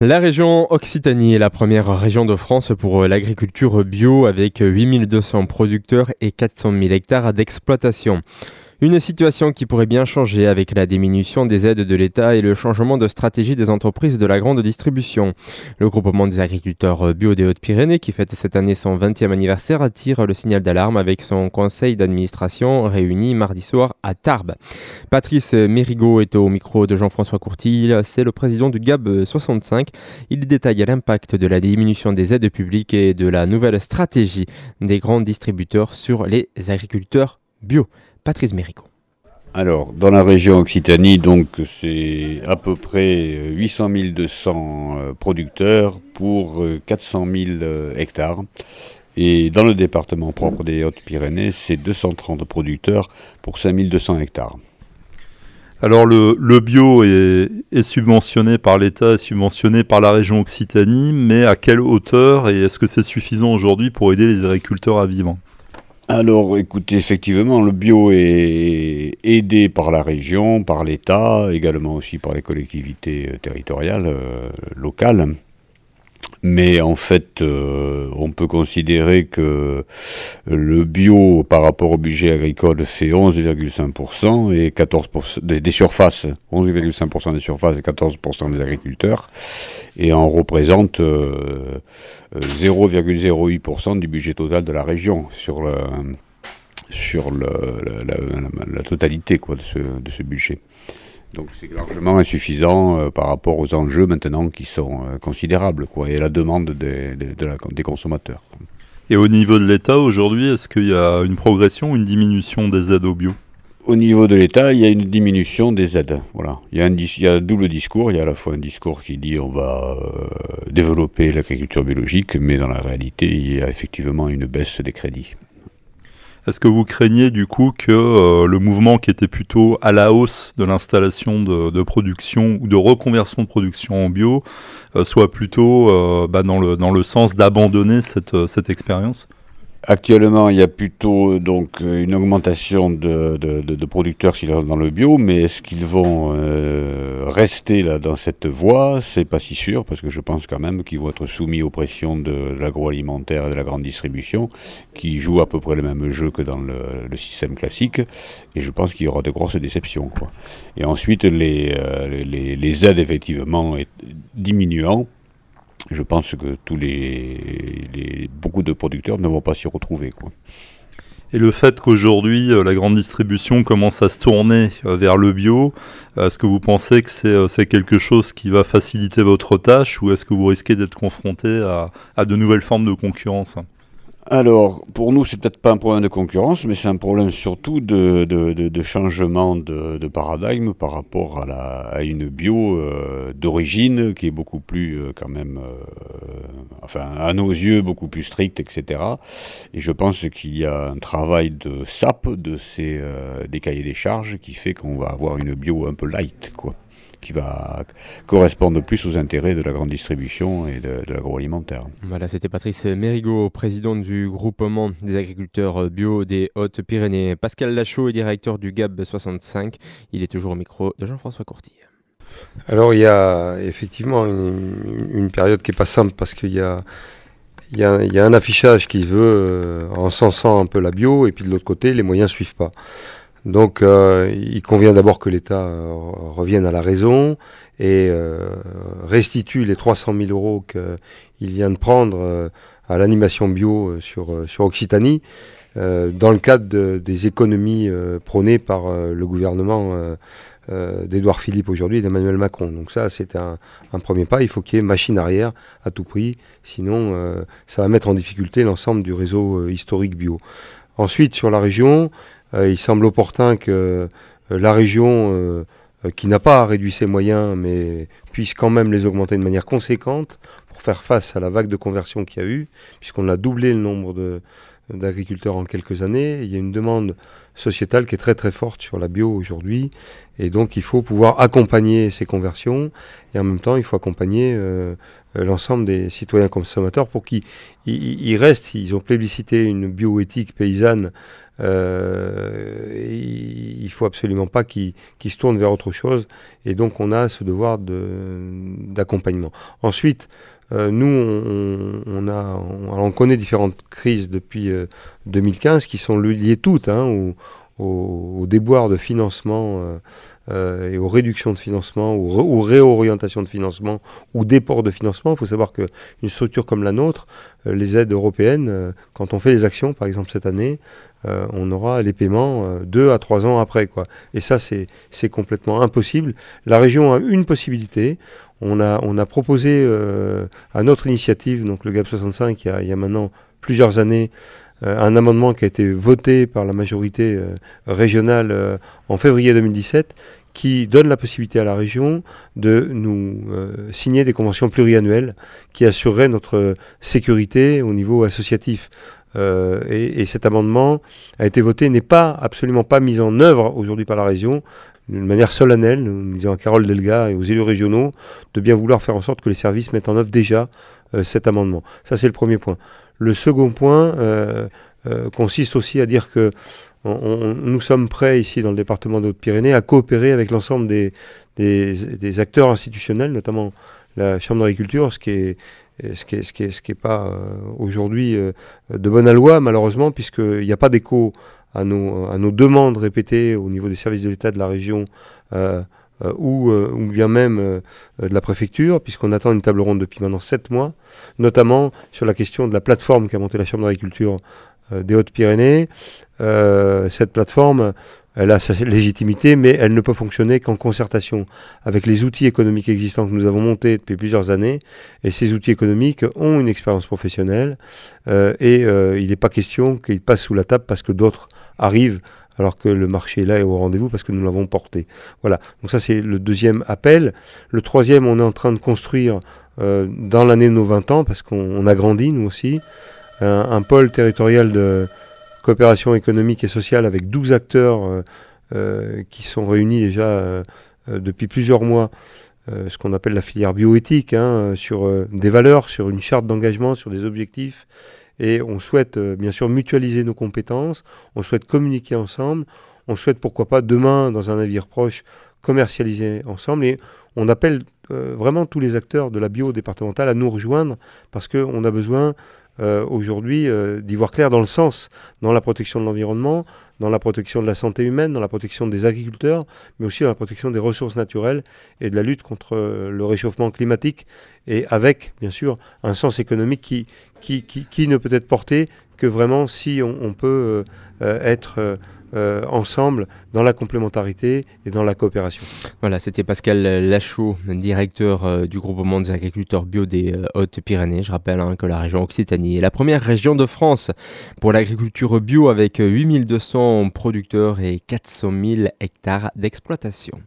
La région Occitanie est la première région de France pour l'agriculture bio avec 8200 producteurs et 400 000 hectares d'exploitation. Une situation qui pourrait bien changer avec la diminution des aides de l'État et le changement de stratégie des entreprises de la grande distribution. Le groupement des agriculteurs bio des Hautes-Pyrénées, qui fête cette année son 20e anniversaire, tire le signal d'alarme avec son conseil d'administration réuni mardi soir à Tarbes. Patrice Mérigot est au micro de Jean-François Courtil, c'est le président du GAB 65. Il détaille l'impact de la diminution des aides publiques et de la nouvelle stratégie des grands distributeurs sur les agriculteurs bio. Patrice Mérigot. Alors, dans la région Occitanie, donc, c'est à peu près 800 200 producteurs pour 400 000 hectares. Et dans le département propre des Hautes-Pyrénées, c'est 230 producteurs pour 5 200 hectares. Alors le bio est subventionné par l'État, est subventionné par la région Occitanie, mais à quelle hauteur et est-ce que c'est suffisant aujourd'hui pour aider les agriculteurs à vivre ? Alors, écoutez, effectivement, le bio est aidé par la région, par l'État, également aussi par les collectivités territoriales, locales. Mais en fait, on peut considérer que le bio, par rapport au budget agricole, fait 11,5% et 14% des surfaces, 11,5% des surfaces et 14% des agriculteurs, et on représente 0,08% du budget total de la région sur la totalité quoi, de ce budget. Donc c'est largement insuffisant par rapport aux enjeux maintenant qui sont considérables quoi, et la demande des consommateurs. Et au niveau de l'État aujourd'hui, est-ce qu'il y a une progression ou une diminution des aides au bio ? Au niveau de l'État, il y a une diminution des aides. Voilà. Il y a un double discours. Il y a à la fois un discours qui dit on va développer l'agriculture biologique, mais dans la réalité, il y a effectivement une baisse des crédits. Est-ce que vous craignez du coup que le mouvement qui était plutôt à la hausse de l'installation de production ou de reconversion de production en bio soit plutôt dans le sens d'abandonner cette expérience ? Actuellement, il y a plutôt donc une augmentation de producteurs dans le bio, mais est-ce qu'ils vont rester là dans cette voie ? C'est pas si sûr, parce que je pense quand même qu'ils vont être soumis aux pressions de l'agroalimentaire et de la grande distribution, qui jouent à peu près le même jeu que dans le système classique, et je pense qu'il y aura de grosses déceptions, quoi. Et ensuite, les aides effectivement diminuant, je pense que beaucoup de producteurs ne vont pas s'y retrouver, quoi. Et le fait qu'aujourd'hui, la grande distribution commence à se tourner vers le bio, est-ce que vous pensez que c'est quelque chose qui va faciliter votre tâche ou est-ce que vous risquez d'être confronté à de nouvelles formes de concurrence ? Alors, pour nous, c'est peut-être pas un problème de concurrence, mais c'est un problème surtout de changement de paradigme par rapport à une bio d'origine qui est beaucoup plus, quand même, enfin, à nos yeux, beaucoup plus stricte, etc. Et je pense qu'il y a un travail de SAP des cahiers des charges qui fait qu'on va avoir une bio un peu light, quoi, qui va correspondre plus aux intérêts de la grande distribution et de l'agroalimentaire. Voilà, c'était Patrice Mérigot, président du groupement des agriculteurs bio des Hautes-Pyrénées. Pascal Lachaud est directeur du GAB 65. Il est toujours au micro de Jean-François Courtil. Alors il y a effectivement une période qui n'est pas simple parce qu'il y a un affichage qui veut encensant un peu la bio et puis de l'autre côté les moyens ne suivent pas. Donc il convient d'abord que l'État revienne à la raison et restitue les 300 000 euros qu'il vient de prendre à l'animation bio sur Occitanie dans le cadre des économies prônées par le gouvernement d'Édouard Philippe aujourd'hui et d'Emmanuel Macron. Donc ça, c'est un premier pas. Il faut qu'il y ait machine arrière à tout prix, sinon ça va mettre en difficulté l'ensemble du réseau historique bio. Ensuite, sur la région, il semble opportun que la région, qui n'a pas réduit ses moyens, mais puisse quand même les augmenter de manière conséquente pour faire face à la vague de conversion qu'il y a eu, puisqu'on a doublé le nombre d'agriculteurs en quelques années. Il y a une demande sociétale qui est très très forte sur la bio aujourd'hui, et donc il faut pouvoir accompagner ces conversions, et en même temps il faut accompagner l'ensemble des citoyens consommateurs pour qu'ils restent. Ils ont plébiscité une bioéthique paysanne Il faut absolument pas qu'ils se tournent vers autre chose. Et donc, on a ce devoir d'accompagnement. Ensuite, nous, on connaît différentes crises depuis 2015 qui sont liées toutes au déboire de financement et aux réductions de financement, aux réorientations de financement ou déports de financement. Il faut savoir qu'une structure comme la nôtre, les aides européennes, quand on fait les actions, par exemple cette année, on aura les paiements 2 à 3 ans après, quoi. Et ça, c'est complètement impossible. La région a une possibilité. On a proposé à notre initiative, donc le GAP 65, il y a maintenant plusieurs années, un amendement qui a été voté par la majorité régionale en février 2017, qui donne la possibilité à la région de nous signer des conventions pluriannuelles qui assureraient notre sécurité au niveau associatif. Et cet amendement a été voté, n'est absolument pas mis en œuvre aujourd'hui par la région, d'une manière solennelle. Nous disons à Carole Delga et aux élus régionaux de bien vouloir faire en sorte que les services mettent en œuvre déjà cet amendement. Ça, c'est le premier point. Le second point consiste aussi à dire que nous sommes prêts ici dans le département des Hautes-Pyrénées à coopérer avec l'ensemble des acteurs institutionnels, notamment la Chambre d'agriculture, ce qui est pas aujourd'hui de bonne aloi, malheureusement, puisqu'il n'y a pas d'écho à nos demandes répétées au niveau des services de l'État de la région ou bien même de la préfecture, puisqu'on attend une table ronde depuis maintenant 7 mois, notamment sur la question de la plateforme qu'a montée la Chambre d'agriculture des Hautes-Pyrénées. Cette plateforme, elle a sa légitimité, mais elle ne peut fonctionner qu'en concertation avec les outils économiques existants que nous avons montés depuis plusieurs années. Et ces outils économiques ont une expérience professionnelle il n'est pas question qu'ils passent sous la table parce que d'autres arrivent alors que le marché est là et au rendez-vous parce que nous l'avons porté. Voilà, donc ça c'est le deuxième appel. Le troisième, on est en train de construire dans l'année de nos 20 ans, parce qu'on a grandi nous aussi, un pôle territorial de coopération économique et sociale avec 12 acteurs qui sont réunis déjà depuis plusieurs mois, ce qu'on appelle la filière bioéthique, sur des valeurs, sur une charte d'engagement, sur des objectifs. Et on souhaite bien sûr mutualiser nos compétences, on souhaite communiquer ensemble, on souhaite pourquoi pas demain, dans un avenir proche, commercialiser ensemble. Et on appelle vraiment tous les acteurs de la bio départementale à nous rejoindre parce qu'on a besoin aujourd'hui d'y voir clair dans le sens, dans la protection de l'environnement, dans la protection de la santé humaine, dans la protection des agriculteurs, mais aussi dans la protection des ressources naturelles et de la lutte contre le réchauffement climatique, et avec, bien sûr, un sens économique qui ne peut être porté que vraiment si on peut être ensemble dans la complémentarité et dans la coopération. Voilà, c'était Pascal Lachaud, directeur du groupement des agriculteurs bio des Hautes-Pyrénées. Je rappelle que la région Occitanie est la première région de France pour l'agriculture bio avec 8200 producteurs et 400 000 hectares d'exploitation.